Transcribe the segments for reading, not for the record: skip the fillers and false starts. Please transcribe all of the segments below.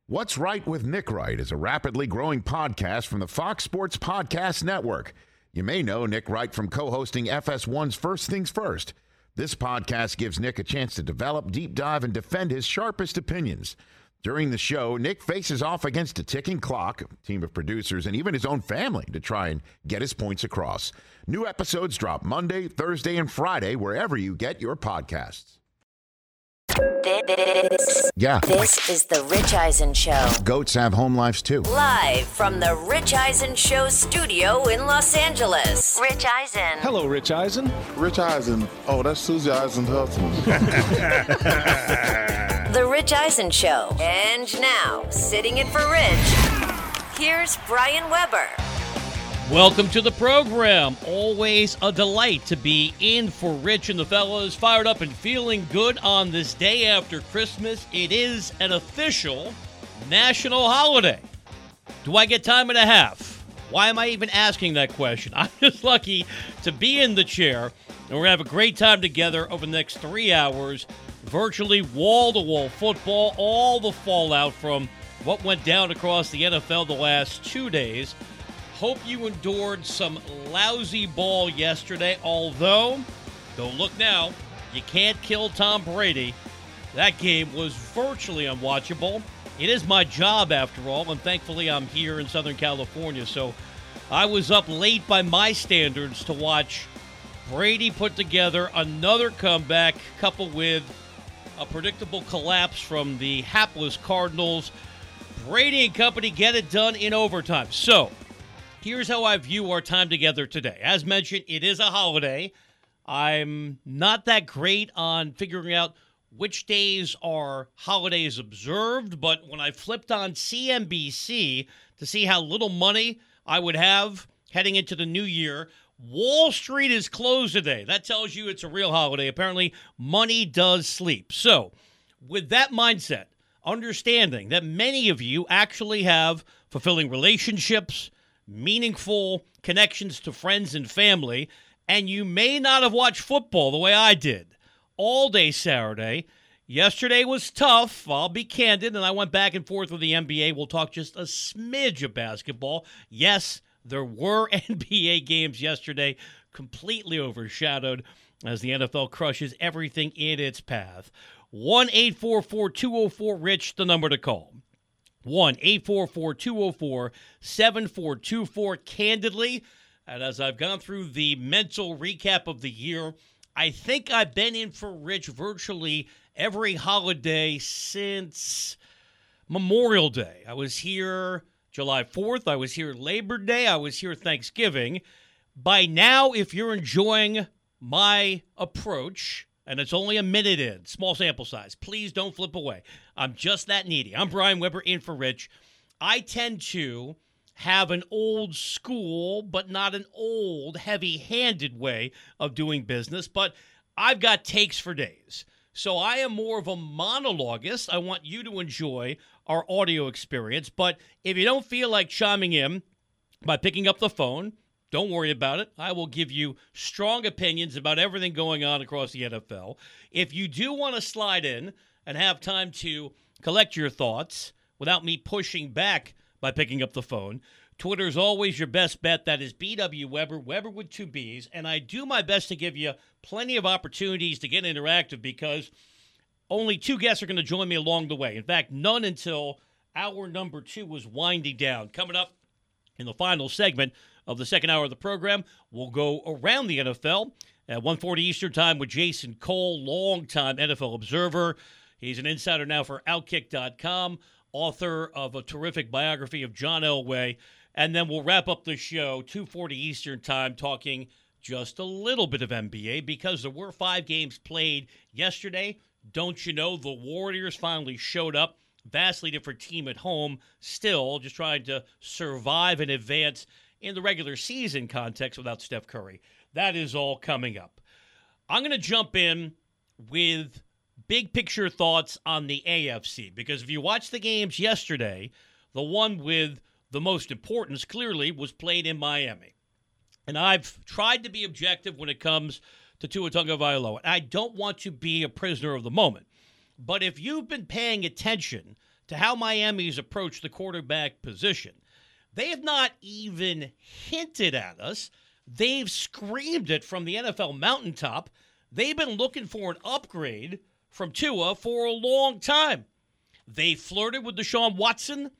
What's Right with Nick Wright is a rapidly growing podcast from the Fox Sports Podcast Network. You may know Nick Wright from co-hosting FS1's First Things First. This podcast gives Nick a chance to develop, deep dive, and defend his sharpest opinions. During the show, Nick faces off against a ticking clock, a team of producers, and even his own family to try and get his points across. New episodes drop Monday, Thursday, and Friday, wherever you get your podcasts. This is the Rich Eisen Show. Goats have home lives too. Live from the Rich Eisen Show studio in Los Angeles. Rich Eisen. Hello, Rich Eisen. Rich Eisen. Oh, that's Susie Eisen's husband. The Rich Eisen Show. And now, sitting in for Rich, here's Brian Weber. Welcome to the program. Always a delight to be in for Rich and the fellas, fired up and feeling good on this day after Christmas. It is an official national holiday. Do I get time and a half? Why am I even asking that question? I'm just lucky to be in the chair, and we're going to have a great time together over the next 3 hours. Virtually wall-to-wall football, all the fallout from what went down across the NFL the last 2 days. Hope you endured some lousy ball yesterday, although, don't look now, you can't kill Tom Brady. That game was virtually unwatchable. It is my job, after all, and thankfully I'm here in Southern California, so I was up late by my standards to watch Brady put together another comeback, coupled with a predictable collapse from the hapless Cardinals. Brady and company get it done in overtime. So, here's how I view our time together today. As mentioned, it is a holiday. I'm not that great on figuring out which days are holidays observed, but when I flipped on CNBC to see how little money I would have heading into the new year, Wall Street is closed today. That tells you it's a real holiday. Apparently, money does sleep. So, with that mindset, understanding that many of you actually have fulfilling relationships, meaningful connections to friends and family, and you may not have watched football the way I did all day Saturday. Yesterday was tough, I'll be candid, and I went back and forth with the NBA. We'll talk just a smidge of basketball. Yes, there were NBA games yesterday, completely overshadowed as the NFL crushes everything in its path. 1-844-204-RICH, the number to call. 1-844-204-7424. Candidly, and as I've gone through the mental recap of the year, I think I've been in for Rich virtually every holiday since Memorial Day. I was here July 4th. I was here Labor Day. I was here Thanksgiving. By now, if you're enjoying my approach, and it's only a minute in, small sample size, please don't flip away. I'm just that needy. I'm Brian Weber in for Rich. I tend to have an old school, but not an old, heavy-handed way of doing business, but I've got takes for days. So I am more of a monologuist. I want you to enjoy our audio experience, but if you don't feel like chiming in by picking up the phone, don't worry about it. I will give you strong opinions about everything going on across the NFL. If you do want to slide in and have time to collect your thoughts without me pushing back by picking up the phone, Twitter is always your best bet. That is BW Weber, Weber with 2 B's. And I do my best to give you plenty of opportunities to get interactive because only 2 guests are going to join me along the way. In fact, none until hour number 2 was winding down. Coming up in the final segment of the second hour of the program, we'll go around the NFL at 1:40 Eastern Time with Jason Cole, longtime NFL observer. He's an insider now for Outkick.com, author of a terrific biography of John Elway. And then we'll wrap up the show, 2:40 Eastern Time, talking just a little bit of NBA because there were 5 games played yesterday. Don't you know, the Warriors finally showed up. Vastly different team at home, still just trying to survive and advance in the regular season context without Steph Curry. That is all coming up. I'm going to jump in with big picture thoughts on the AFC, because if you watch the games yesterday, the one with the most importance clearly was played in Miami. And I've tried to be objective when it comes to Tua Tagovailoa. I don't want to be a prisoner of the moment. But if you've been paying attention to how Miami's approached the quarterback position. They have not even hinted at us. They've screamed it from the NFL mountaintop. They've been looking for an upgrade from Tua for a long time. They flirted with Deshaun Watson.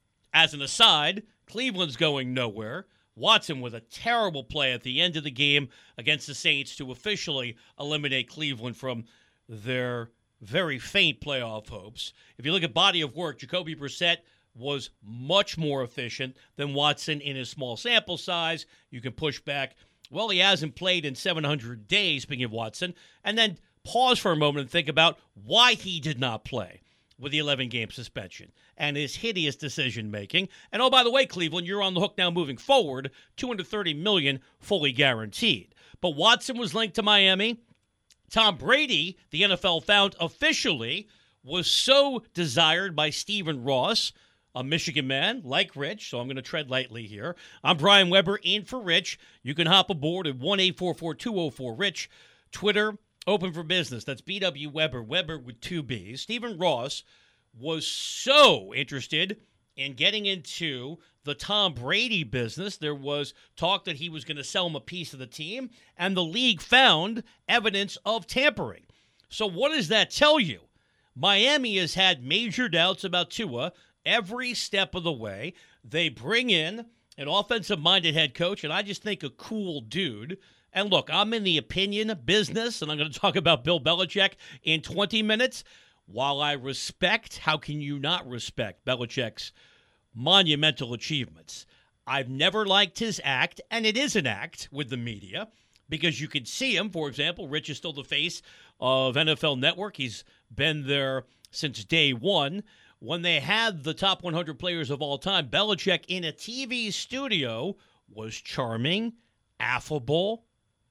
As an aside, Cleveland's going nowhere. Watson with a terrible play at the end of the game against the Saints to officially eliminate Cleveland from their very faint playoff hopes. If you look at body of work, Jacoby Brissett was much more efficient than Watson in his small sample size. You can push back, well, he hasn't played in 700 days, speaking of Watson, and then pause for a moment and think about why he did not play with the 11-game suspension and his hideous decision-making. And, oh, by the way, Cleveland, you're on the hook now moving forward, $230 million fully guaranteed. But Watson was linked to Miami. Tom Brady, the NFL found officially, was so desired by Stephen Ross, a Michigan man like Rich, so I'm going to tread lightly here. I'm Brian Weber, in for Rich. You can hop aboard at 1-844-204-RICH. Twitter, open for business. That's BW Weber, Weber with two B's. Stephen Ross was so interested in getting into the Tom Brady business. There was talk that he was going to sell him a piece of the team, and the league found evidence of tampering. So what does that tell you? Miami has had major doubts about Tua every step of the way. They bring in an offensive-minded head coach, and I just think a cool dude. And look, I'm in the opinion business, and I'm going to talk about Bill Belichick in 20 minutes. While I respect, how can you not respect Belichick's monumental achievements? I've never liked his act, and it is an act with the media, because you can see him. For example, Rich is still the face of NFL Network. He's been there since day one. When they had the top 100 players of all time, Belichick in a TV studio was charming, affable,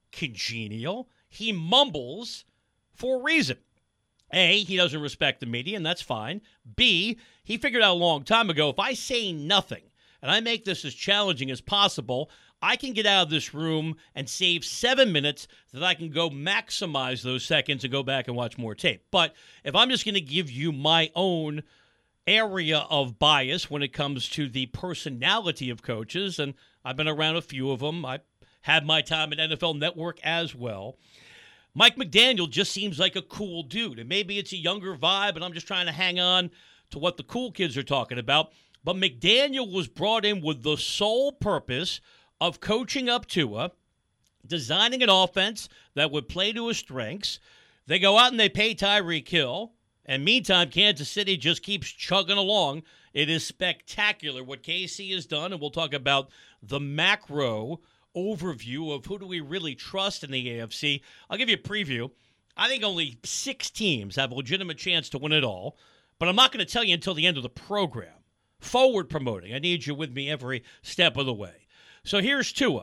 congenial. He mumbles for a reason. A, he doesn't respect the media, and that's fine. B, he figured out a long time ago, if I say nothing and I make this as challenging as possible, I can get out of this room and save 7 minutes that I can go maximize those seconds and go back and watch more tape. But if I'm just going to give you my own area of bias when it comes to the personality of coaches, and I've been around a few of them. I had my time at NFL Network as well. Mike McDaniel just seems like a cool dude, and maybe it's a younger vibe, and I'm just trying to hang on to what the cool kids are talking about. But McDaniel was brought in with the sole purpose of coaching up Tua, designing an offense that would play to his strengths. They go out and they pay Tyreek Hill, and meantime, Kansas City just keeps chugging along. It is spectacular what KC has done, and we'll talk about the macro overview of who do we really trust in the AFC. I'll give you a preview. I think only 6 teams have a legitimate chance to win it all, but I'm not going to tell you until the end of the program. Forward promoting. I need you with me every step of the way. So here's Tua.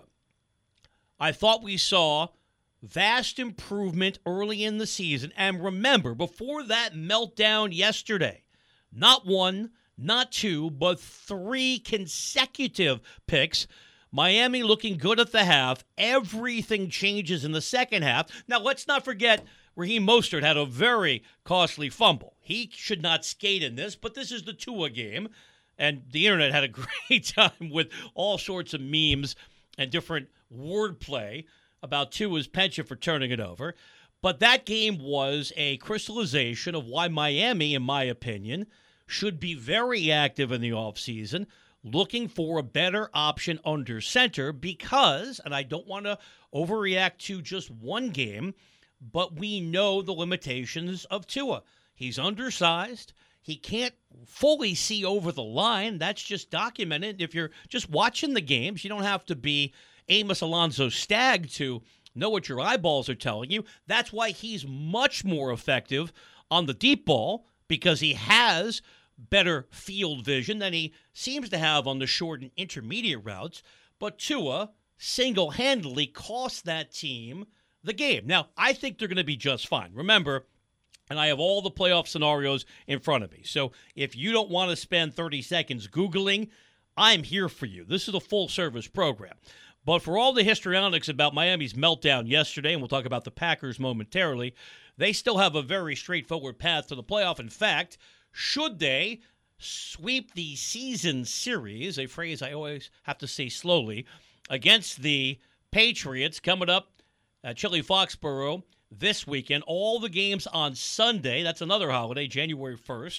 I thought we saw vast improvement early in the season. And remember, before that meltdown yesterday, not 1, not 2, but 3 consecutive picks. Miami looking good at the half. Everything changes in the second half. Now, let's not forget Raheem Mostert had a very costly fumble. He should not skate in this, but this is the Tua game. And the internet had a great time with all sorts of memes and different wordplay about Tua's penchant for turning it over. But that game was a crystallization of why Miami, in my opinion, should be very active in the offseason, looking for a better option under center because, and I don't want to overreact to just one game, but we know the limitations of Tua. He's undersized. He can't fully see over the line. That's just documented. If you're just watching the games, you don't have to be Amos Alonzo Stagg to know what your eyeballs are telling you. That's why he's much more effective on the deep ball because he has better field vision than he seems to have on the short and intermediate routes. But Tua single-handedly cost that team the game. Now, I think they're going to be just fine. Remember, and I have all the playoff scenarios in front of me. So if you don't want to spend 30 seconds Googling, I'm here for you. This is a full-service program. But for all the histrionics about Miami's meltdown yesterday, and we'll talk about the Packers momentarily, they still have a very straightforward path to the playoff. In fact, should they sweep the season series, a phrase I always have to say slowly, against the Patriots coming up at Chili Foxborough this weekend. All the games on Sunday. That's another holiday, January 1st.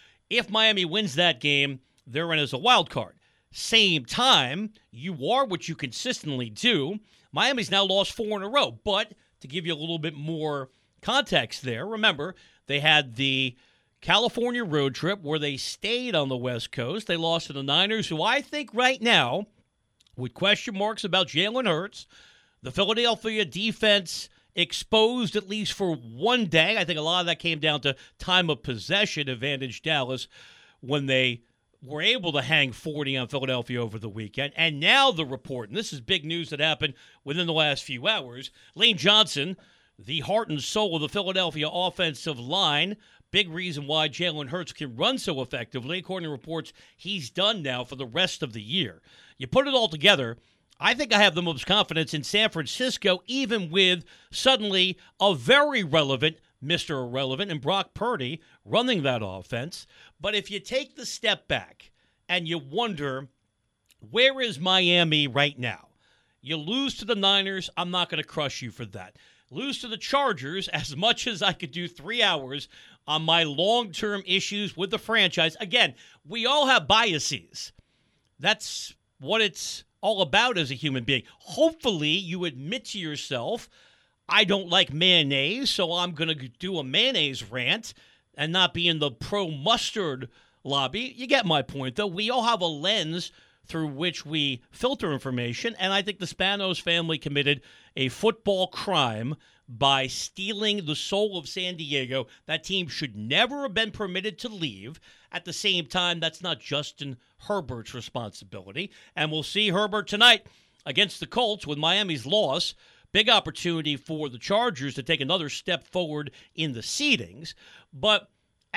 If Miami wins that game, they're in as a wild card. Same time, you are what you consistently do. Miami's now lost 4 in a row. But to give you a little bit more context there, remember, they had the California road trip where they stayed on the West Coast. They lost to the Niners, who I think right now, with question marks about Jalen Hurts, the Philadelphia defense exposed at least for one day. I think a lot of that came down to time of possession advantage Dallas when they were able to hang 40 on Philadelphia over the weekend. And now the report, and this is big news that happened within the last few hours, Lane Johnson, the heart and soul of the Philadelphia offensive line, big reason why Jalen Hurts can run so effectively. According to reports, he's done now for the rest of the year. You put it all together, I think I have the most confidence in San Francisco, even with suddenly a very relevant Mr. Irrelevant and Brock Purdy running that offense. But if you take the step back and you wonder, where is Miami right now? You lose to the Niners, I'm not going to crush you for that. Lose to the Chargers, as much as I could do 3 hours on my long-term issues with the franchise. Again, we all have biases. That's what it's all about as a human being. Hopefully, you admit to yourself, I don't like mayonnaise, so I'm going to do a mayonnaise rant and not be in the pro-mustard lobby. You get my point, though. We all have a lens through which we filter information, and I think the Spanos family committed a football crime by stealing the soul of San Diego. That team should never have been permitted to leave. At the same time, that's not Justin Herbert's responsibility. And we'll see Herbert tonight against the Colts with Miami's loss. Big opportunity for the Chargers to take another step forward in the seedings. But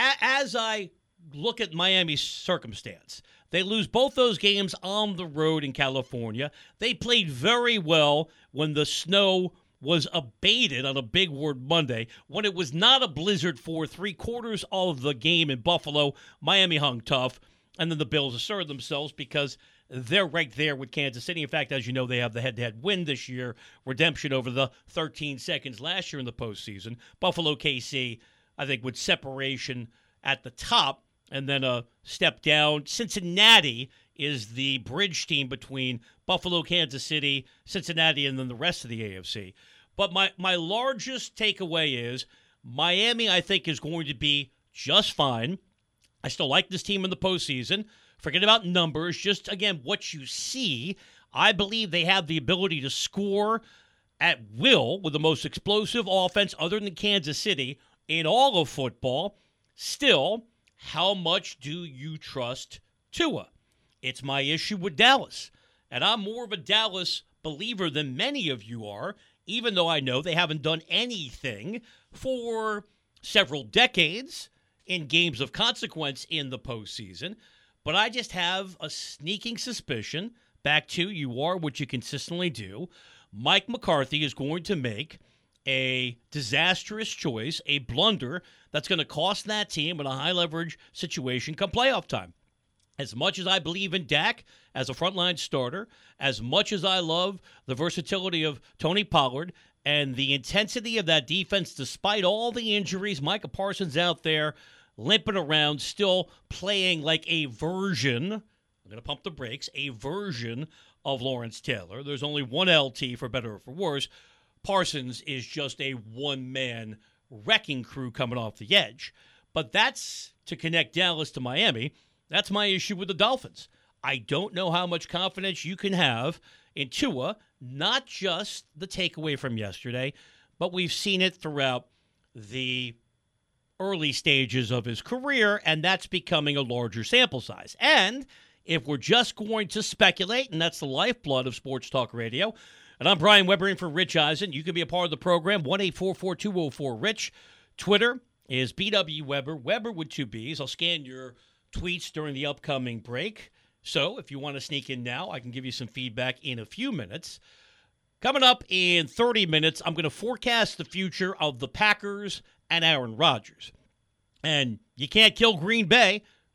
as I look at Miami's circumstance, they lose both those games on the road in California. They played very well when the snow was abated on a Big Word Monday. When it was not a blizzard for 3/4 of the game in Buffalo, Miami hung tough, and then the Bills asserted themselves because they're right there with Kansas City. In fact, as you know, they have the head-to-head win this year, redemption over the 13 seconds last year in the postseason. Buffalo, KC, I think, with separation at the top, and then a step down. Cincinnati is the bridge team between Buffalo, Kansas City, Cincinnati, and then the rest of the AFC. But my largest takeaway is Miami, I think, is going to be just fine. I still like this team in the postseason. Forget about numbers. Just, again, what you see. I believe they have the ability to score at will with the most explosive offense other than Kansas City in all of football. Still, how much do you trust Tua? It's my issue with Dallas. And I'm more of a Dallas believer than many of you are, even though I know they haven't done anything for several decades in games of consequence in the postseason. But I just have a sneaking suspicion, back to you are what you consistently do, Mike McCarthy is going to make a disastrous choice, a blunder that's going to cost that team in a high-leverage situation come playoff time. As much as I believe in Dak as a frontline starter, as much as I love the versatility of Tony Pollard and the intensity of that defense despite all the injuries, Micah Parsons out there limping around, still playing like a version, I'm going to pump the brakes, a version of Lawrence Taylor. There's only one LT for better or for worse. Parsons is just a one-man wrecking crew coming off the edge. But that's to connect Dallas to Miami. That's my issue with the Dolphins. I don't know how much confidence you can have in Tua, not just the takeaway from yesterday, but we've seen it throughout the early stages of his career, and that's becoming a larger sample size. And if we're just going to speculate, and that's the lifeblood of Sports Talk Radio, and I'm Brian Weber in for Rich Eisen. You can be a part of the program, 1-844-204-RICH. Twitter is BW Weber, Weber with 2 Bs. I'll scan your tweets during the upcoming break. So if you want to sneak in now, I can give you some feedback in a few minutes. Coming up in 30 minutes, I'm going to forecast the future of the Packers and Aaron Rodgers. And you can't kill Green Bay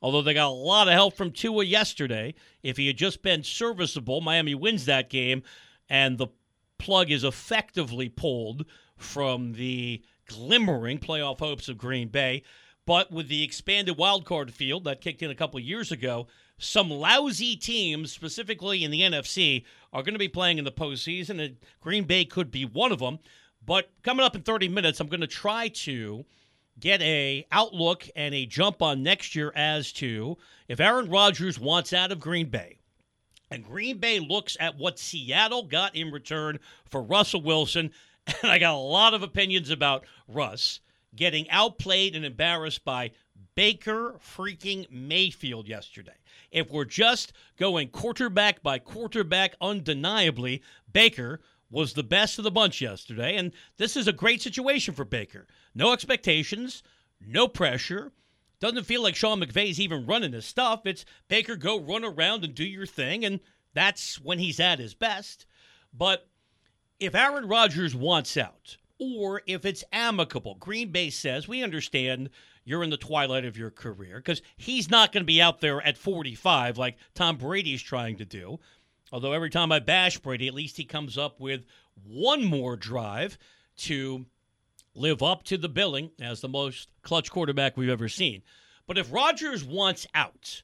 Although they got a lot of help from Tua yesterday. If he had just been serviceable, Miami wins that game, and the plug is effectively pulled from the glimmering playoff hopes of Green Bay. But with the expanded wildcard field that kicked in a couple of years ago, some lousy teams, specifically in the NFC, are going to be playing in the postseason, and Green Bay could be one of them. But coming up in 30 minutes, I'm going to try to get a outlook and a jump on next year as to if Aaron Rodgers wants out of Green Bay, and Green Bay looks at what Seattle got in return for Russell Wilson, and I got a lot of opinions about Russ getting outplayed and embarrassed by Baker freaking Mayfield yesterday. If we're just going quarterback by quarterback, undeniably, Baker was the best of the bunch yesterday, and this is a great situation for Baker. No expectations, no pressure. Doesn't feel like Sean McVay's even running his stuff. It's Baker, go run around and do your thing, and that's when he's at his best. But if Aaron Rodgers wants out, or if it's amicable, Green Bay says, we understand you're in the twilight of your career, because he's not going to be out there at 45 like Tom Brady's trying to do. Although every time I bash Brady, at least he comes up with one more drive to live up to the billing as the most clutch quarterback we've ever seen. But if Rodgers wants out,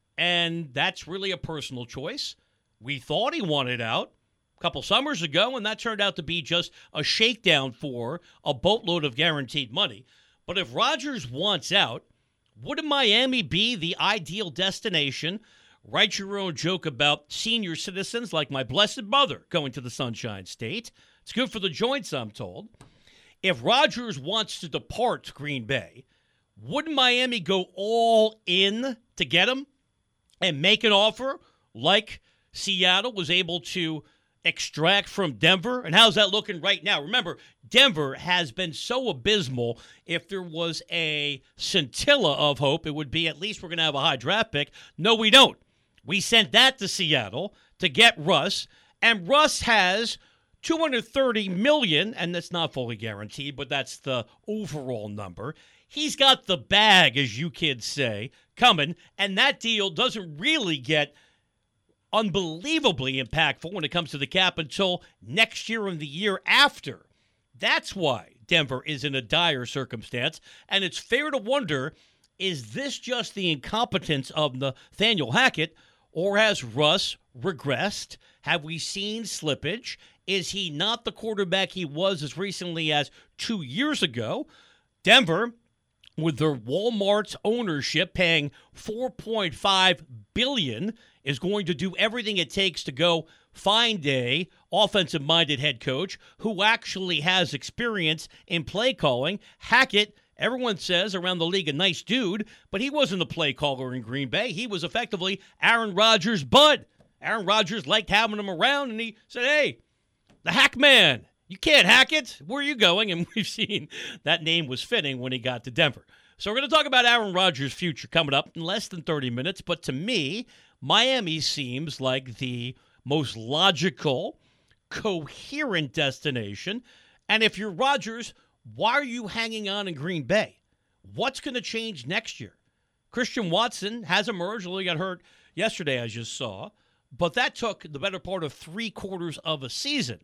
and that's really a personal choice, we thought he wanted out a couple summers ago, and that turned out to be just a shakedown for a boatload of guaranteed money. But if Rodgers wants out, wouldn't Miami be the ideal destination? Write your own joke about senior citizens like my blessed mother going to the Sunshine State. It's good for the joints, I'm told. If Rodgers wants to depart Green Bay, wouldn't Miami go all in to get him and make an offer like Seattle was able to extract from Denver? And how's that looking right now? Remember, Denver has been so abysmal. If there was a scintilla of hope, it would be at least we're going to have a high draft pick. No, we don't. We sent that to Seattle to get Russ, and Russ has $230 million, and that's not fully guaranteed, but that's the overall number. He's got the bag, as you kids say, coming, and that deal doesn't really get unbelievably impactful when it comes to the cap until next year and the year after. That's why Denver is in a dire circumstance, and it's fair to wonder, is this just the incompetence of Nathaniel Hackett, or has Russ regressed? Have we seen slippage? Is he not the quarterback he was as recently as 2 years ago? Denver, with their Walmart's ownership paying $4.5 billion, is going to do everything it takes to go find a offensive-minded head coach who actually has experience in play calling. Hackett, everyone says around the league, a nice dude, but he wasn't a play caller in Green Bay. He was effectively Aaron Rodgers' bud. Aaron Rodgers liked having him around, and he said, hey, the hack man, you can't hack it. Where are you going? And we've seen that name was fitting when he got to Denver. So we're going to talk about Aaron Rodgers' future coming up in less than 30 minutes. But to me, Miami seems like the most logical, coherent destination. And if you're Rodgers, why are you hanging on in Green Bay? What's going to change next year? Christian Watson has emerged, although he got hurt yesterday, as you saw. But that took the better part of 3/4 of a season.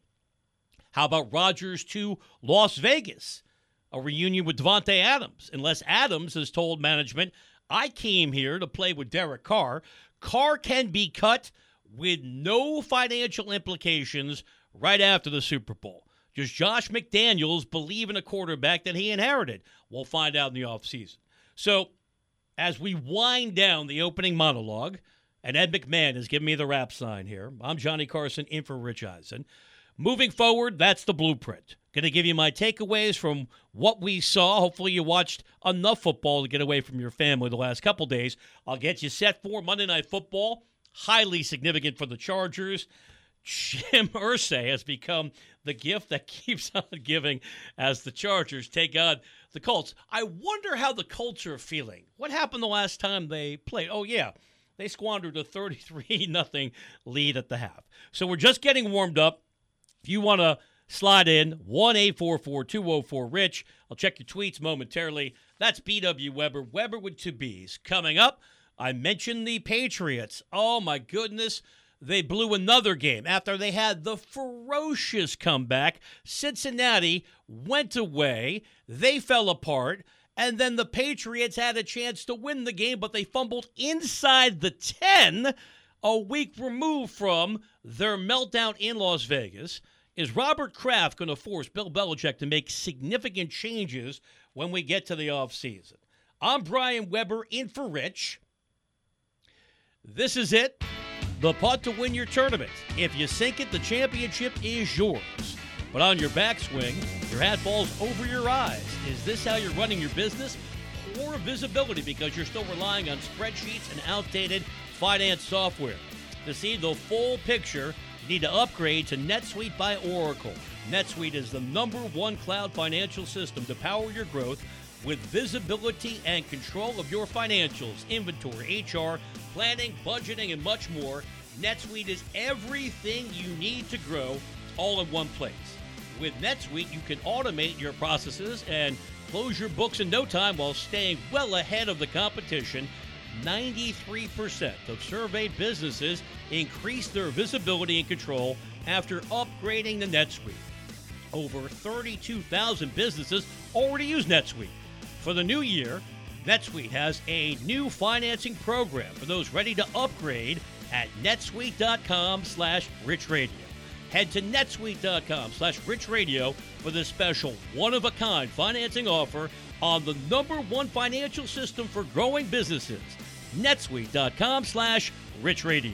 How about Rodgers to Las Vegas? A reunion with Devontae Adams. Unless Adams has told management, I came here to play with Derek Carr. Carr can be cut with no financial implications right after the Super Bowl. Does Josh McDaniels believe in a quarterback that he inherited? We'll find out in the offseason. So, as we wind down the opening monologue, and Ed McMahon is giving me the rap sign here. I'm Johnny Carson in for Rich Eisen. Moving forward, that's the blueprint. Going to give you my takeaways from what we saw. Hopefully you watched enough football to get away from your family the last couple days. I'll get you set for Monday Night Football. Highly significant for the Chargers. Jim Irsay has become the gift that keeps on giving as the Chargers take on the Colts. I wonder how the Colts are feeling. What happened the last time they played? Oh, yeah. They squandered a 33-0 lead at the half. So we're just getting warmed up. If you want to slide in, 1-844-204-RICH. I'll check your tweets momentarily. That's B.W. Weber. Weber with two B's. Coming up I mentioned the Patriots. Oh, my goodness. They blew another game after they had the ferocious comeback. Cincinnati went away. They fell apart. And then the Patriots had a chance to win the game, but they fumbled inside the 10, a week removed from their meltdown in Las Vegas. Is Robert Kraft going to force Bill Belichick to make significant changes when we get to the offseason? I'm Brian Weber in for Rich. This is it. The putt to win your tournament. If you sink it, the championship is yours. But on your backswing, your hat falls over your eyes. Is this how you're running your business? Poor visibility because you're still relying on spreadsheets and outdated finance software. To see the full picture, you need to upgrade to NetSuite by Oracle. NetSuite is the #1 cloud financial system to power your growth with visibility and control of your financials, inventory, HR, planning, budgeting, and much more. NetSuite is everything you need to grow all in one place. With NetSuite, you can automate your processes and close your books in no time while staying well ahead of the competition. 93% of surveyed businesses increase their visibility and control after upgrading to NetSuite. Over 32,000 businesses already use NetSuite. For the new year, NetSuite has a new financing program for those ready to upgrade at netsuite.com/richradio. Head to netsuite.com/richradio for this special one-of-a-kind financing offer on the #1 financial system for growing businesses. netsuite.com/richradio.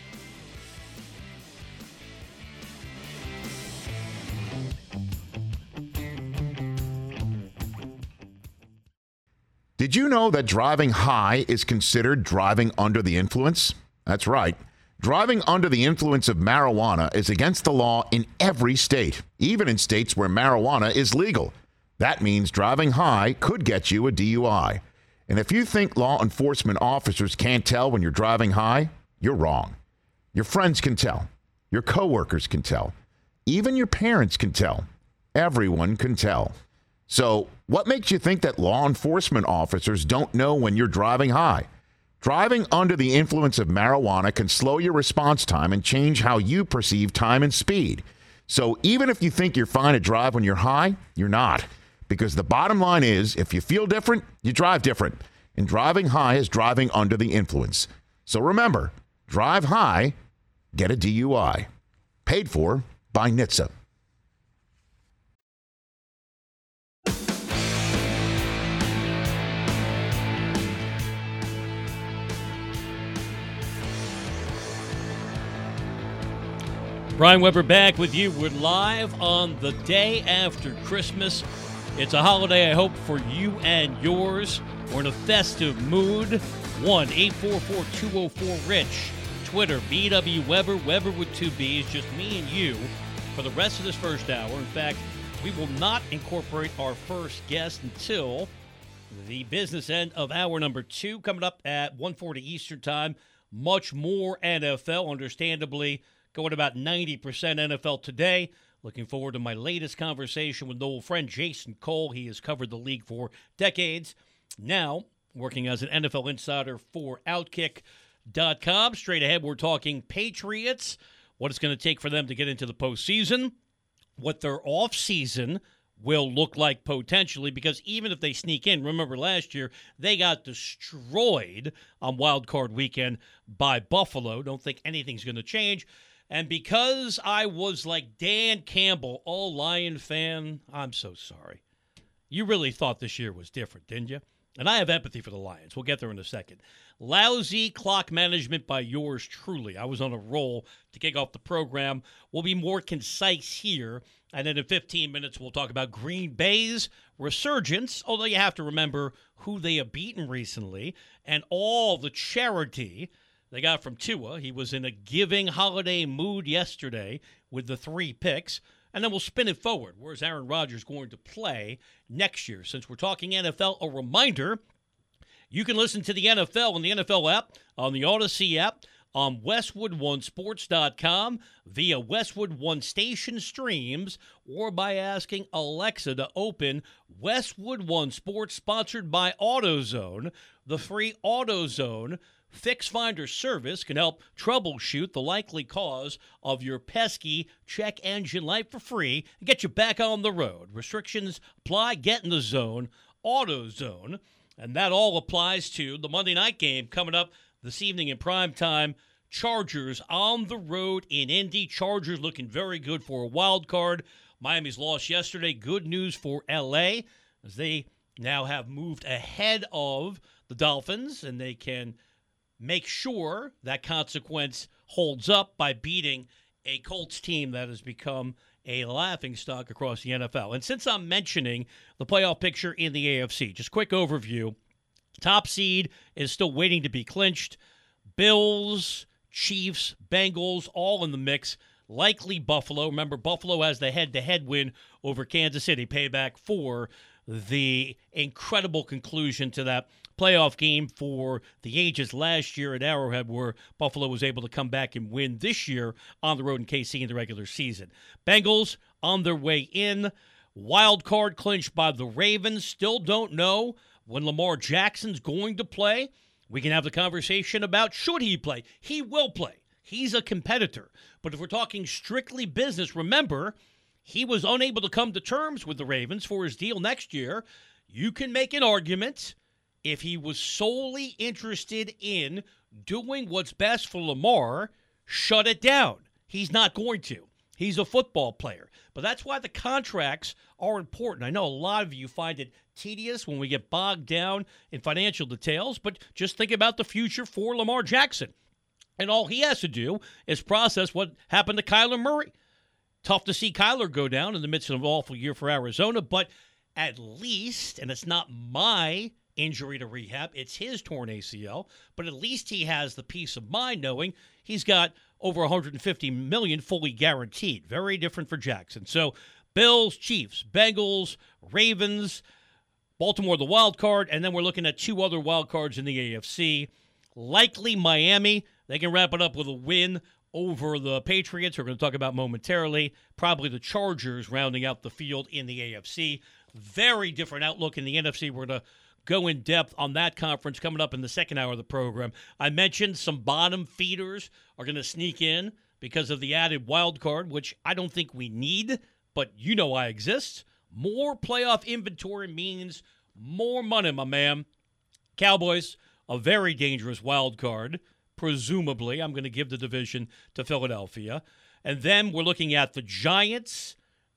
Did you know that driving high is considered driving under the influence? That's right. Driving under the influence of marijuana is against the law in every state, even in states where marijuana is legal. That means driving high could get you a DUI. And if you think law enforcement officers can't tell when you're driving high, you're wrong. Your friends can tell. Your coworkers can tell. Even your parents can tell. Everyone can tell. So, what makes you think that law enforcement officers don't know when you're driving high? Driving under the influence of marijuana can slow your response time and change how you perceive time and speed. So, even if you think you're fine to drive when you're high, you're not. Because the bottom line is, if you feel different, you drive different. And driving high is driving under the influence. So remember, drive high, get a DUI. Paid for by NHTSA. Brian Weber back with you. We're live on the day after Christmas. It's a holiday, I hope, for you and yours. We're in a festive mood. 1-844-204-RICH. Twitter, BW Weber, Weber with 2 B's, just me and you for the rest of this first hour. In fact, we will not incorporate our first guest until the business end of hour number 2, coming up at 1:40 Eastern Time. Much more NFL, understandably. Going about 90% NFL today. Looking forward to my latest conversation with an old friend, Jason Cole. He has covered the league for decades. Now, working as an NFL insider for Outkick.com. Straight ahead, we're talking Patriots, what it's going to take for them to get into the postseason, what their offseason will look like potentially, because even if they sneak in, remember last year, they got destroyed on Wild Card Weekend by Buffalo. Don't think anything's going to change. And because I was like Dan Campbell, all Lion fan, I'm so sorry. You really thought this year was different, didn't you? And I have empathy for the Lions. We'll get there in a second. Lousy clock management by yours truly. I was on a roll to kick off the program. We'll be more concise here. And then in 15 minutes, we'll talk about Green Bay's resurgence, although you have to remember who they have beaten recently and all the charity they got from Tua. He was in a giving holiday mood yesterday with the 3 picks. And then we'll spin it forward. Where's Aaron Rodgers going to play next year? Since we're talking NFL, a reminder, you can listen to the NFL on the NFL app, on the Odyssey app, on WestwoodOneSports.com, via Westwood One Station streams, or by asking Alexa to open Westwood One Sports, sponsored by AutoZone. the free AutoZone Fix Finder service can help troubleshoot the likely cause of your pesky check engine light for free and get you back on the road. Restrictions apply. Get in the zone. AutoZone. And that all applies to the Monday night game coming up this evening in prime time. Chargers on the road in Indy. Chargers looking very good for a wild card. Miami's lost yesterday. Good news for L.A. as they now have moved ahead of the Dolphins, and they can make sure that consequence holds up by beating a Colts team that has become a laughingstock across the NFL. And since I'm mentioning the playoff picture in the AFC, just quick overview. Top seed is still waiting to be clinched. Bills, Chiefs, Bengals, all in the mix. Likely Buffalo. Remember, Buffalo has the head-to-head win over Kansas City. Payback for the incredible conclusion to that playoff game for the ages last year at Arrowhead, where Buffalo was able to come back and win this year on the road in KC in the regular season. Bengals on their way in. Wild card clinched by the Ravens. Still don't know when Lamar Jackson's going to play. We can have the conversation about should he play. He will play. He's a competitor. But if we're talking strictly business, remember, he was unable to come to terms with the Ravens for his deal next year. You can make an argument if he was solely interested in doing what's best for Lamar, shut it down. He's not going to. He's a football player. But that's why the contracts are important. I know a lot of you find it tedious when we get bogged down in financial details, but just think about the future for Lamar Jackson. And all he has to do is process what happened to Kyler Murray. Tough to see Kyler go down in the midst of an awful year for Arizona, but at least, and it's not my injury to rehab, it's his torn ACL, but at least he has the peace of mind knowing he's got over $150 million fully guaranteed. Very different for Jackson. So Bills, Chiefs, Bengals, Ravens, Baltimore the wild card, and then we're looking at two other wild cards in the AFC. Likely Miami. They can wrap it up with a win over the Patriots, we're going to talk about momentarily. Probably the Chargers rounding out the field in the AFC. Very different outlook in the NFC. We're going to go in depth on that conference coming up in the second hour of the program. I mentioned some bottom feeders are going to sneak in because of the added wild card, which I don't think we need, but you know I exist. More playoff inventory means more money, my man. Cowboys, a very dangerous wild card. Presumably, I'm going to give the division to Philadelphia. And then we're looking at the Giants,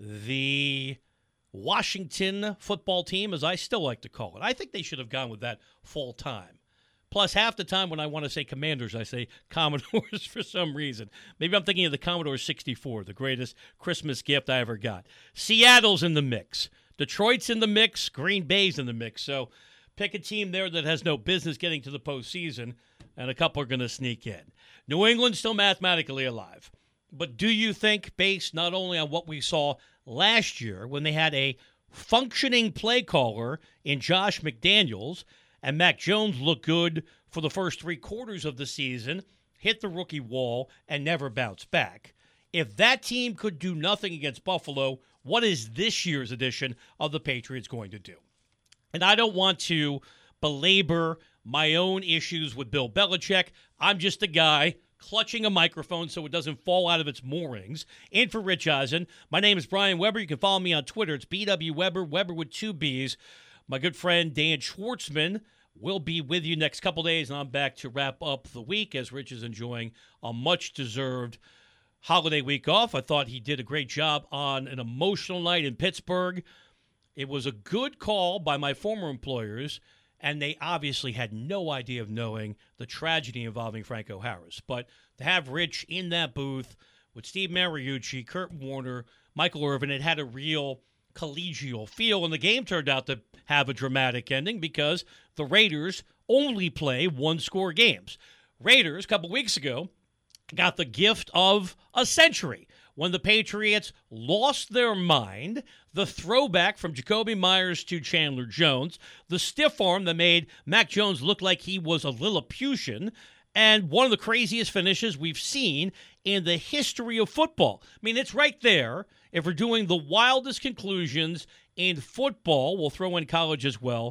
the Washington football team, as I still like to call it. I think they should have gone with that full time. Plus, half the time when I want to say Commanders, I say Commodores for some reason. Maybe I'm thinking of the Commodore 64, the greatest Christmas gift I ever got. Seattle's in the mix. Detroit's in the mix. Green Bay's in the mix. So pick a team there that has no business getting to the postseason, and a couple are going to sneak in. New England's still mathematically alive. But do you think, based not only on what we saw last year when they had a functioning play caller in Josh McDaniels and Mac Jones looked good for the first 3 quarters of the season, hit the rookie wall, and never bounced back? If that team could do nothing against Buffalo, what is this year's edition of the Patriots going to do? And I don't want to belabor my own issues with Bill Belichick. I'm just a guy clutching a microphone so it doesn't fall out of its moorings. In for Rich Eisen, my name is Brian Weber. You can follow me on Twitter. It's BW Weber, Weber with 2 B's. My good friend Dan Schwartzman will be with you next couple days, and I'm back to wrap up the week as Rich is enjoying a much-deserved holiday week off. I thought he did a great job on an emotional night in Pittsburgh. It was a good call by my former employers, and they obviously had no idea of knowing the tragedy involving Franco Harris. But to have Rich in that booth with Steve Mariucci, Kurt Warner, Michael Irvin, it had a real collegial feel, and the game turned out to have a dramatic ending because the Raiders only play 1-score games. Raiders, a couple weeks ago, got the gift of a century when the Patriots lost their mind, the throwback from Jacoby Myers to Chandler Jones, the stiff arm that made Mac Jones look like he was a Lilliputian, and one of the craziest finishes we've seen in the history of football. I mean, it's right there. If we're doing the wildest conclusions in football, we'll throw in college as well.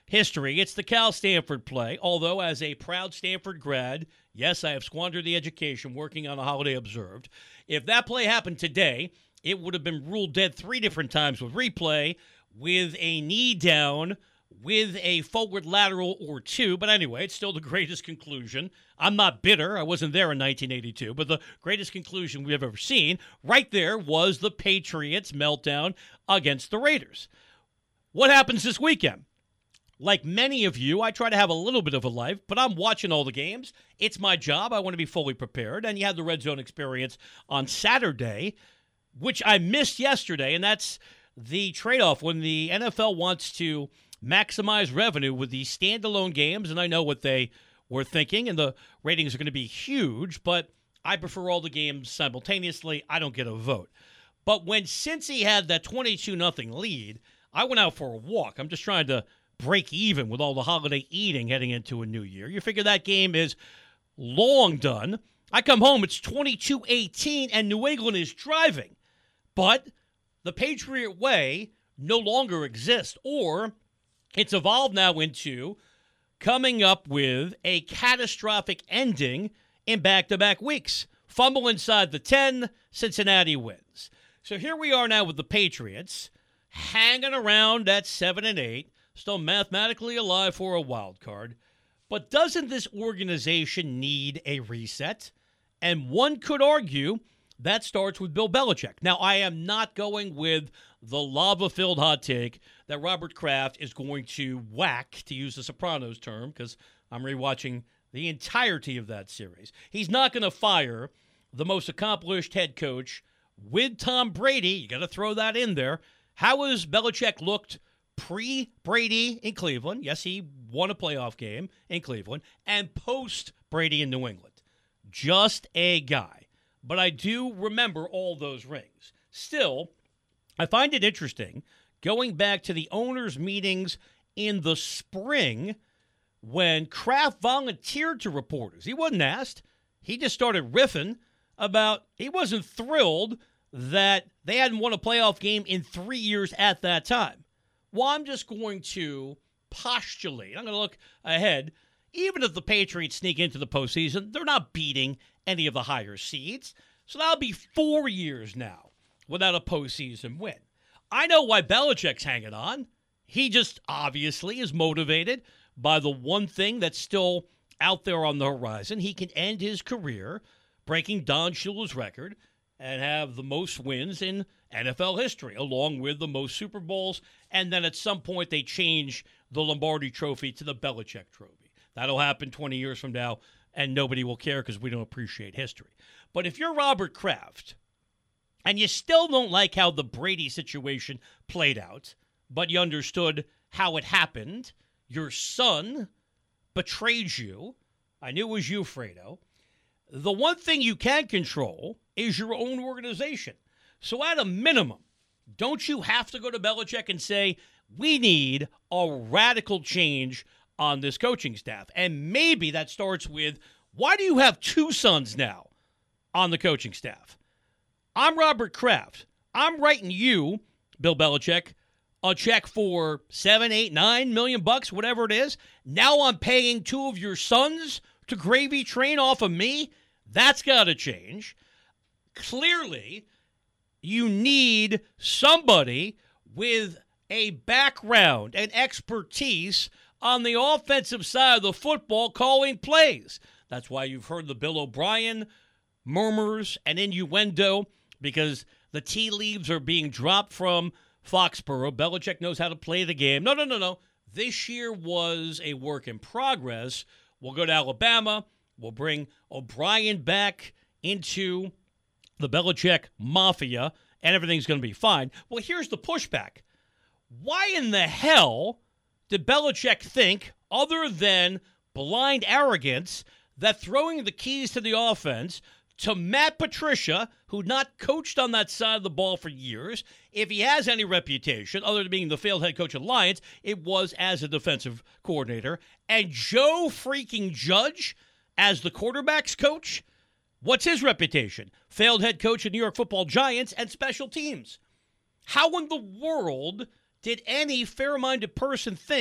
history. It's the Cal-Stanford play, although as a proud Stanford grad, yes, I have squandered the education working on a holiday observed. If that play happened today, it would have been ruled dead 3 different times with replay, with a knee down, with a forward lateral or 2. But anyway, it's still the greatest conclusion. I'm not bitter. I wasn't there in 1982. But the greatest conclusion we've ever seen right there was the Patriots' meltdown against the Raiders. What happens this weekend? Like many of you, I try to have a little bit of a life, but I'm watching all the games. It's my job. I want to be fully prepared. And you had the Red Zone experience on Saturday, which I missed yesterday, and that's the trade-off when the NFL wants to maximize revenue with these standalone games, and I know what they were thinking, and the ratings are going to be huge, but I prefer all the games simultaneously. I don't get a vote. But when Cincy had that 22-0 lead, I went out for a walk. I'm just trying to break even with all the holiday eating heading into a new year. You figure that game is long done. I come home, it's 22-18, and New England is driving. But the Patriot way no longer exists, or it's evolved now into coming up with a catastrophic ending in back-to-back weeks. Fumble inside the 10, Cincinnati wins. So here we are now with the Patriots hanging around at 7-8, still mathematically alive for a wild card. But doesn't this organization need a reset? And one could argue that starts with Bill Belichick. Now, I am not going with the lava-filled hot take that Robert Kraft is going to whack, to use the Sopranos term, because I'm rewatching the entirety of that series. He's not going to fire the most accomplished head coach with Tom Brady. You got to throw that in there. How has Belichick looked pre-Brady in Cleveland? Yes, he won a playoff game in Cleveland. And post-Brady in New England. Just a guy. But I do remember all those rings. Still, I find it interesting going back to the owners' meetings in the spring when Kraft volunteered to reporters. He wasn't asked. He just started riffing about he wasn't thrilled that they hadn't won a playoff game in 3 years at that time. Well, I'm just going to postulate. I'm going to look ahead. Even if the Patriots sneak into the postseason, they're not beating any of the higher seeds. So that'll be 4 years now without a postseason win. I know why Belichick's hanging on. He just obviously is motivated by the one thing that's still out there on the horizon. He can end his career breaking Don Shula's record and have the most wins in NFL history, along with the most Super Bowls. And then at some point they change the Lombardi Trophy to the Belichick Trophy. That'll happen 20 years from now, and nobody will care because we don't appreciate history. But if you're Robert Kraft and you still don't like how the Brady situation played out, but you understood how it happened, your son betrayed you. I knew it was you, Fredo. The one thing you can control is your own organization. So at a minimum, don't you have to go to Belichick and say, we need a radical change on this coaching staff? And maybe that starts with, why do you have 2 sons now on the coaching staff? I'm Robert Kraft. I'm writing you, Bill Belichick, a check for $7, $8, $9 million, whatever it is. Now I'm paying 2 of your sons to gravy train off of me. That's got to change. Clearly, you need somebody with a background and expertise on the offensive side of the football calling plays. That's why you've heard the Bill O'Brien murmurs and innuendo, because the tea leaves are being dropped from Foxborough. Belichick knows how to play the game. No. This year was a work in progress. We'll go to Alabama. We'll bring O'Brien back into the Belichick Mafia, and everything's going to be fine. Well, here's the pushback. Why in the hell did Belichick think, other than blind arrogance, that throwing the keys to the offense to Matt Patricia, who not coached on that side of the ball for years, if he has any reputation, other than being the failed head coach of the Lions, it was as a defensive coordinator, and Joe freaking Judge as the quarterback's coach? What's his reputation? Failed head coach of New York Football Giants and special teams. How in the world did any fair-minded person think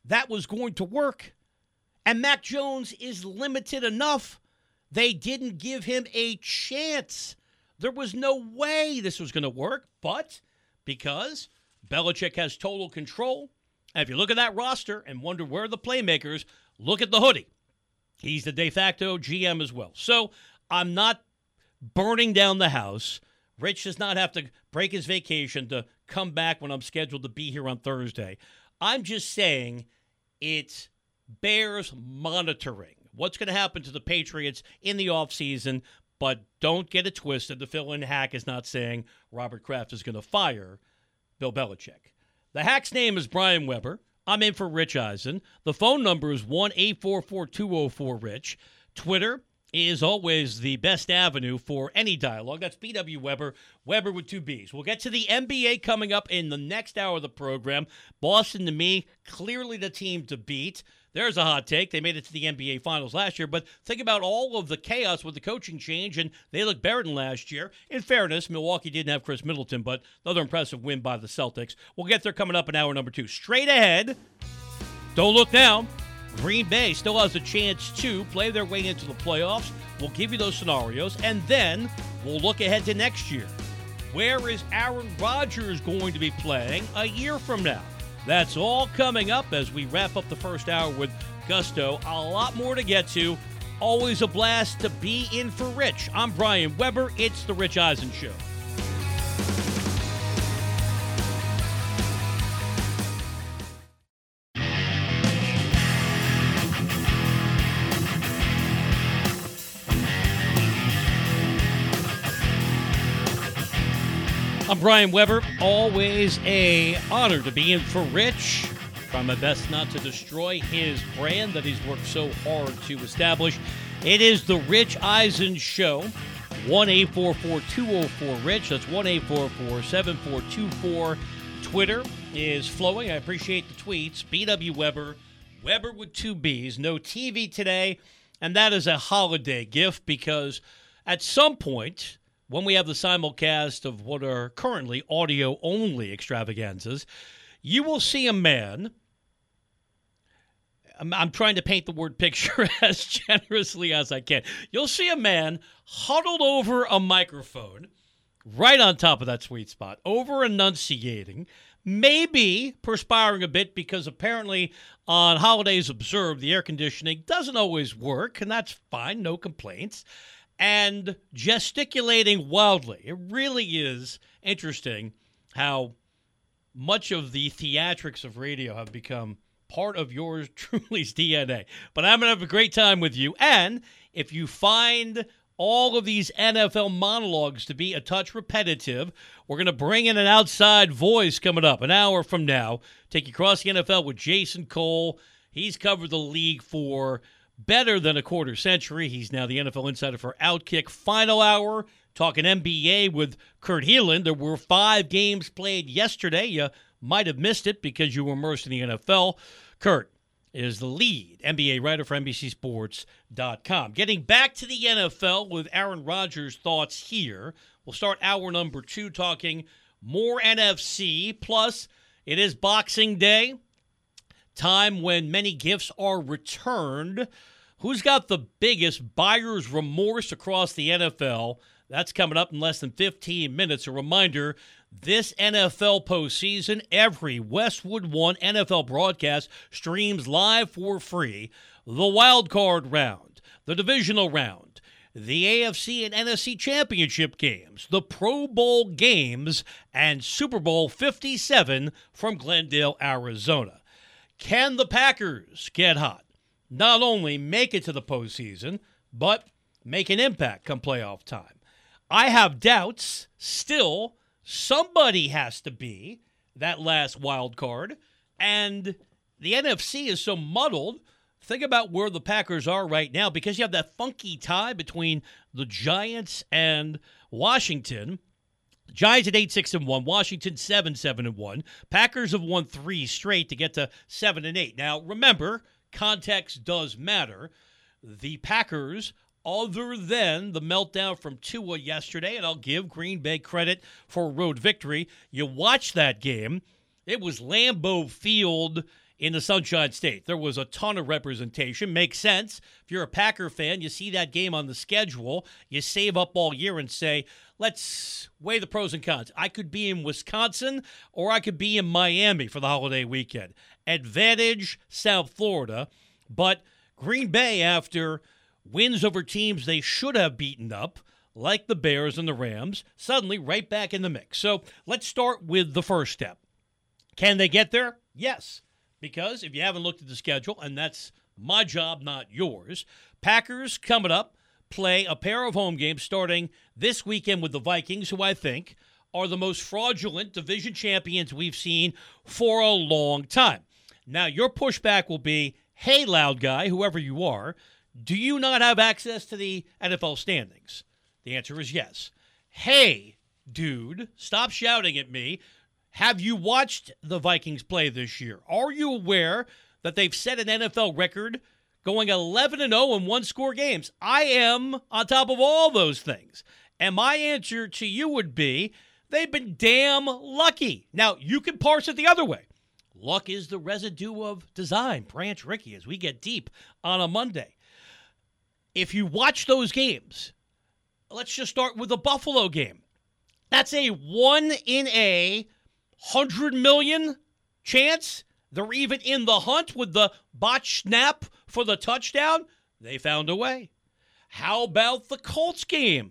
that was going to work. And Mac Jones is limited enough. They didn't give him a chance. There was no way this was going to work, but because Belichick has total control, and if you look at that roster and wonder where are the playmakers, look at the hoodie. He's the de facto GM as well. So I'm not burning down the house. Rich does not have to break his vacation to come back when I'm scheduled to be here on Thursday. I'm just saying it bears monitoring. What's going to happen to the Patriots in the offseason, but don't get it twisted. The fill-in hack is not saying Robert Kraft is going to fire Bill Belichick. The hack's name is Brian Weber. I'm in for Rich Eisen. The phone number is 1-844-204-RICH. Twitter is always the best avenue for any dialogue. That's BW Weber, Weber with 2 B's. We'll get to the NBA coming up in the next hour of the program. Boston, to me, clearly the team to beat. There's a hot take. They made it to the NBA Finals last year, but think about all of the chaos with the coaching change, and they look better than last year. In fairness, Milwaukee didn't have Chris Middleton, but another impressive win by the Celtics. We'll get there coming up in hour number 2. Straight ahead, don't look now. Green Bay still has a chance to play their way into the playoffs. We'll give you those scenarios, and then we'll look ahead to next year. Where is Aaron Rodgers going to be playing a year from now? That's all coming up as we wrap up the first hour with Gusto. A lot more to get to. Always a blast to be in for Rich. I'm Brian Weber. It's The Rich Eisen Show. I'm Brian Weber. Always a honor to be in for Rich. Trying my best not to destroy his brand that he's worked so hard to establish. It is the Rich Eisen Show. 1-844-204-RICH. That's 1-844-7424. Twitter is flowing. I appreciate the tweets. BW Weber. Weber with 2 B's. No TV today. And that is a holiday gift because at some point, when we have the simulcast of what are currently audio-only extravaganzas, you will see a man. I'm trying to paint the word picture as generously as I can. You'll see a man huddled over a microphone right on top of that sweet spot, over-enunciating, maybe perspiring a bit because apparently on holidays observed, the air conditioning doesn't always work, and that's fine, no complaints. And gesticulating wildly. It really is interesting how much of the theatrics of radio have become part of yours truly's DNA. But I'm going to have a great time with you. And if you find all of these NFL monologues to be a touch repetitive, we're going to bring in an outside voice coming up an hour from now. Take you across the NFL with Jason Cole. He's covered the league for better than a quarter century. He's now the NFL insider for Outkick. Final hour, talking NBA with Kurt Helin. There were 5 games played yesterday. You might have missed it because you were immersed in the NFL. Kurt is the lead NBA writer for NBCSports.com. Getting back to the NFL with Aaron Rodgers' thoughts here. We'll start hour number 2 talking more NFC. Plus, it is Boxing Day. Time when many gifts are returned. Who's got the biggest buyer's remorse across the NFL? That's coming up in less than 15 minutes. A reminder, this NFL postseason, every Westwood One NFL broadcast streams live for free. The wild card round, the divisional round, the AFC and NFC championship games, the Pro Bowl games, and Super Bowl 57 from Glendale, Arizona. Can the Packers get hot? Not only make it to the postseason, but make an impact come playoff time. I have doubts. Still, somebody has to be that last wild card. And the NFC is so muddled. Think about where the Packers are right now because you have that funky tie between the Giants and Washington. Giants at 8-6-1, Washington 7-7-1. Packers have won 3 straight to get to 7-8. Now, remember, context does matter. The Packers, other than the meltdown from Tua yesterday, and I'll give Green Bay credit for a road victory. You watch that game. It was Lambeau Field in the Sunshine State. There was a ton of representation. Makes sense. If you're a Packer fan, you see that game on the schedule, you save up all year and say, let's weigh the pros and cons. I could be in Wisconsin or I could be in Miami for the holiday weekend. Advantage South Florida, but Green Bay, after wins over teams they should have beaten up, like the Bears and the Rams, suddenly right back in the mix. So let's start with the first step. Can they get there? Yes. Because if you haven't looked at the schedule, and that's my job, not yours, Packers coming up play a pair of home games starting this weekend with the Vikings, who I think are the most fraudulent division champions we've seen for a long time. Now, your pushback will be, hey, loud guy, whoever you are, do you not have access to the NFL standings? The answer is yes. Hey, dude, stop shouting at me. Have you watched the Vikings play this year? Are you aware that they've set an NFL record going 11-0 in one-score games? I am on top of all those things. And my answer to you would be, they've been damn lucky. Now, you can parse it the other way. Luck is the residue of design. Branch Rickey, as we get deep on a Monday. If you watch those games, let's just start with the Buffalo game. That's a 1 in a 100 million chance. They're even in the hunt with the botch snap for the touchdown. They found a way. How about the Colts game?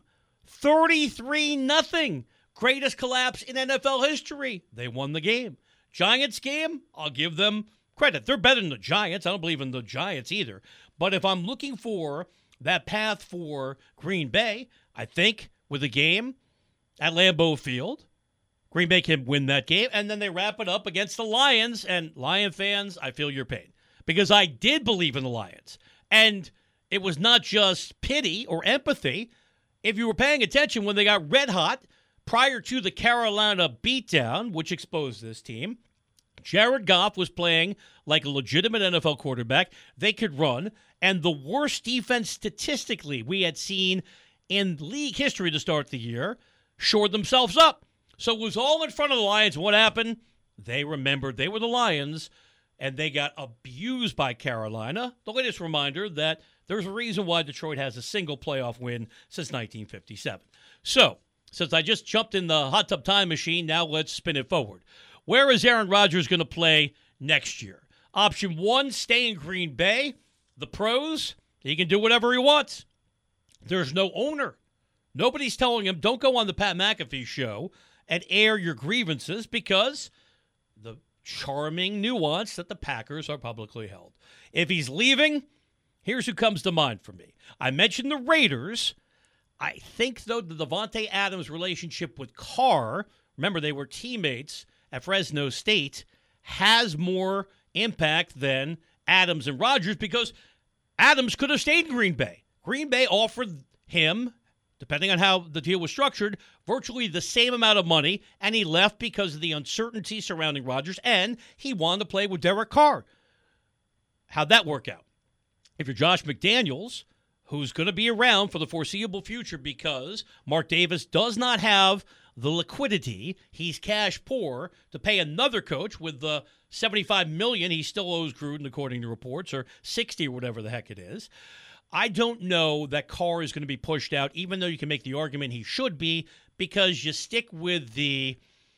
33-0. Greatest collapse in NFL history. They won the game. Giants game, I'll give them credit. They're better than the Giants. I don't believe in the Giants either. But if I'm looking for that path for Green Bay, I think with a game at Lambeau Field, Green Bay can win that game, and then they wrap it up against the Lions. And Lion fans, I feel your pain. Because I did believe in the Lions. And it was not just pity or empathy. If you were paying attention when they got red hot prior to the Carolina beatdown, which exposed this team, Jared Goff was playing like a legitimate NFL quarterback. They could run. And the worst defense statistically we had seen in league history to start the year shored themselves up. So it was all in front of the Lions. What happened? They remembered they were the Lions, and they got abused by Carolina. The latest reminder that there's a reason why Detroit has a single playoff win since 1957. So, since I just jumped in the hot tub time machine, now let's spin it forward. Where is Aaron Rodgers going to play next year? Option 1, stay in Green Bay. The pros, he can do whatever he wants. There's no owner. Nobody's telling him, don't go on the Pat McAfee show and air your grievances, because the charming nuance that the Packers are publicly held. If he's leaving, here's who comes to mind for me. I mentioned the Raiders. I think, though, the Davante Adams relationship with Carr, remember they were teammates at Fresno State, has more impact than Adams and Rodgers, because Adams could have stayed in Green Bay. Green Bay offered him, depending on how the deal was structured, virtually the same amount of money, and he left because of the uncertainty surrounding Rodgers, and he wanted to play with Derek Carr. How'd that work out? If you're Josh McDaniels, who's going to be around for the foreseeable future because Mark Davis does not have the liquidity, he's cash poor, to pay another coach with the $75 million he still owes Gruden, according to reports, or $60 or whatever the heck it is. I don't know that Carr is going to be pushed out, even though you can make the argument he should be, because you stick with the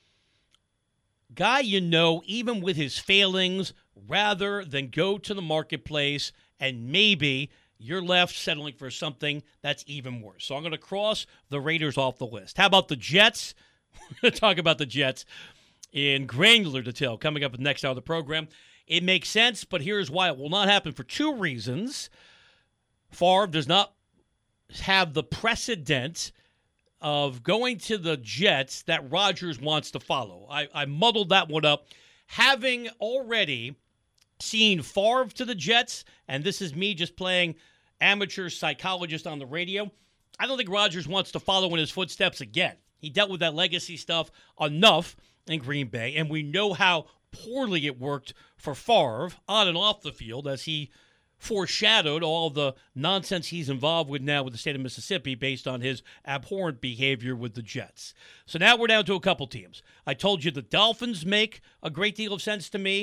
guy you know, even with his failings, rather than go to the marketplace and maybe you're left settling for something that's even worse. So I'm going to cross the Raiders off the list. How about the Jets? We're going to talk about the Jets in granular detail coming up in the next hour of the program. It makes sense, but here's why it will not happen for two reasons. Favre does not have the precedent of going to the Jets that Rodgers wants to follow. I muddled that one up. Having already seen Favre to the Jets, and this is me just playing amateur psychologist on the radio, I don't think Rodgers wants to follow in his footsteps again. He dealt with that legacy stuff enough in Green Bay, and we know how poorly it worked for Favre on and off the field as he foreshadowed all the nonsense he's involved with now with the state of Mississippi based on his abhorrent behavior with the Jets. So now we're down to a couple teams. I told you the Dolphins make a great deal of sense to me,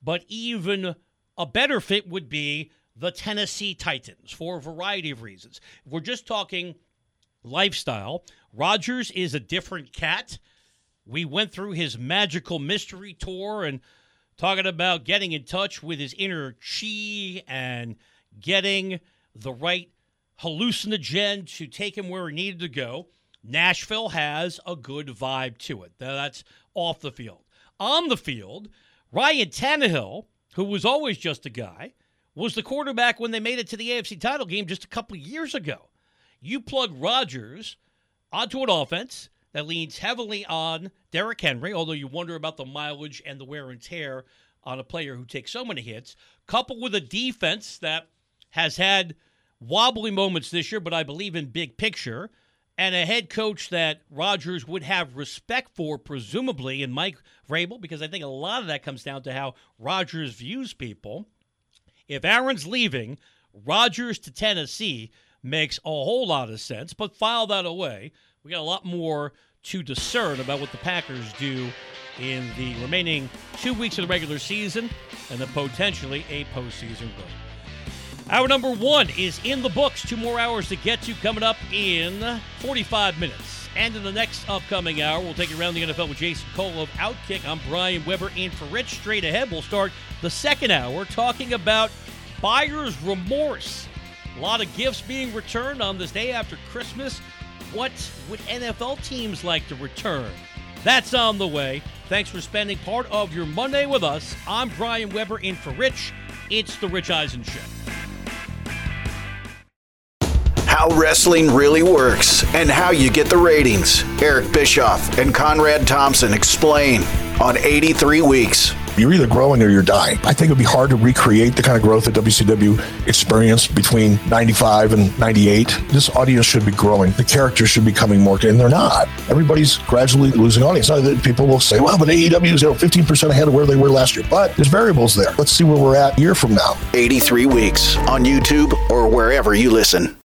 but even a better fit would be the Tennessee Titans for a variety of reasons. If we're just talking lifestyle, Rodgers is a different cat. We went through his magical mystery tour and talking about getting in touch with his inner chi and getting the right hallucinogen to take him where he needed to go. Nashville has a good vibe to it. That's off the field. On the field, Ryan Tannehill, who was always just a guy, was the quarterback when they made it to the AFC title game just a couple of years ago. You plug Rodgers onto an offense that leans heavily on Derrick Henry, although you wonder about the mileage and the wear and tear on a player who takes so many hits, coupled with a defense that has had wobbly moments this year, but I believe in big picture, and a head coach that Rodgers would have respect for, presumably, in Mike Vrabel, because I think a lot of that comes down to how Rodgers views people. If Aaron's leaving, Rodgers to Tennessee makes a whole lot of sense, but file that away. We got a lot more to discern about what the Packers do in the remaining 2 weeks of the regular season and then potentially a postseason run. Hour number 1 is in the books. 2 more hours to get to coming up in 45 minutes. And in the next upcoming hour, we'll take you around the NFL with Jason Cole of Outkick. I'm Brian Weber in for Rich. Straight ahead, we'll start the second hour talking about buyer's remorse. A lot of gifts being returned on this day after Christmas. What would NFL teams like to return? That's on the way. Thanks for spending part of your Monday with us. I'm Brian Weber in for Rich. It's The Rich Eisen Show. How wrestling really works and how you get the ratings. Eric Bischoff and Conrad Thompson explain on 83 Weeks. You're either growing or you're dying. I think it would be hard to recreate the kind of growth that WCW experienced between 95 and 98. This audience should be growing. The characters should be coming more, and they're not. Everybody's gradually losing audience. Now, people will say, well, but AEW is 15% ahead of where they were last year. But there's variables there. Let's see where we're at a year from now. 83 Weeks on YouTube or wherever you listen.